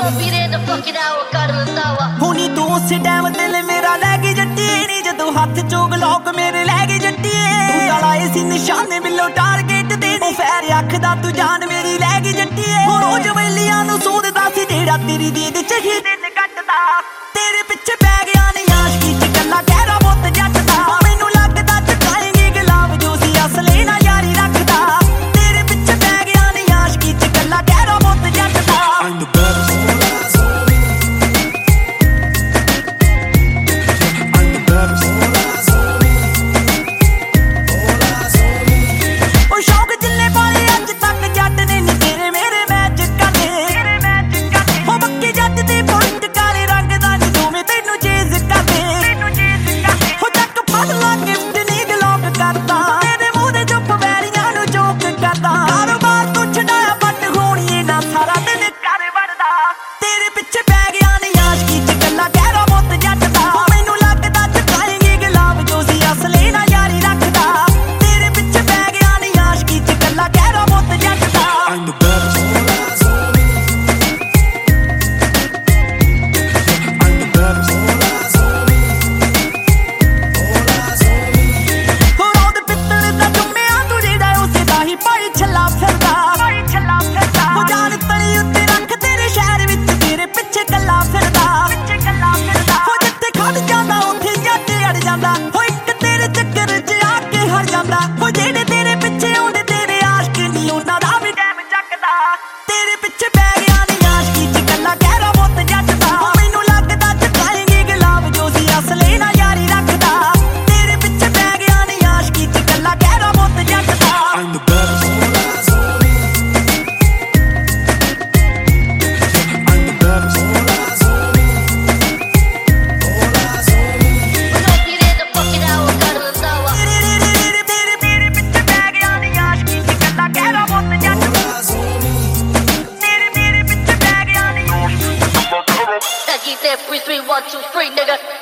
ਹੁਣੀ ਤੂੰ ਉਸੇ ਟਾਈਮ ਦਿਲ ਮੇਰਾ ਲੈ ਗਈ ਜੱਟੀਏ ਨੀ ਜਦੋਂ ਹੱਥ ਚੋਂ ਗਲੋਕ ਮੇਰੇ ਲੈ ਗਈ ਜੱਟੀਏ ਤੂੰ ਗਲਾਏ ਸੀ ਨਿਸ਼ਾਨੇ ਬਿੱਲੋ ਟਾਰਗੇਟ ਦੇ ਨੀ ਫੈਰ ਅੱਖ ਦਾ ਤੂੰ ਜਾਨ ਮੇਰੀ ਲੈ ਗਈ ਜੱਟੀਏ ਹੁਣ ਉਹ ਜਵੈਲੀਆਂ ਨੂੰ ਸੋਧਦਾ ਸੀ ਜਿਹੜਾ ਤੇਰੀ ਦੀਦ ਚ ਹੀ ਦਿਨ ਕੱਟਦਾ ਤੇਰੇ ਪਿੱਛੇ ਪੈ ਗਿਆ ਨੀ ਆਸ਼ਕੀ ਚ ਕੱਲਾ ਕਹਿਰਾ ਮੁੱਤ ਜੱਟ ਦਾ ਮੈਨੂੰ ਲੱਗਦਾ ਚੁਕਾਏਂਗੀ ਗੁਲਾਬ ਜੋ ਸੀ ਅਸਲੇ ਨਾ ਯਾਰੀ ਰੱਖਦਾ ਤੇਰੇ ਪਿੱਛੇ ਪੈ ਗਿਆ ਨੀ ਆਸ਼ਕੀ ਚ ਕੱਲਾ ਕਹਿਰਾ ਮੁੱਤ ਜੱਟ ਦਾ I'm the best. He said, 3, 3, 1, 2, 3, nigga.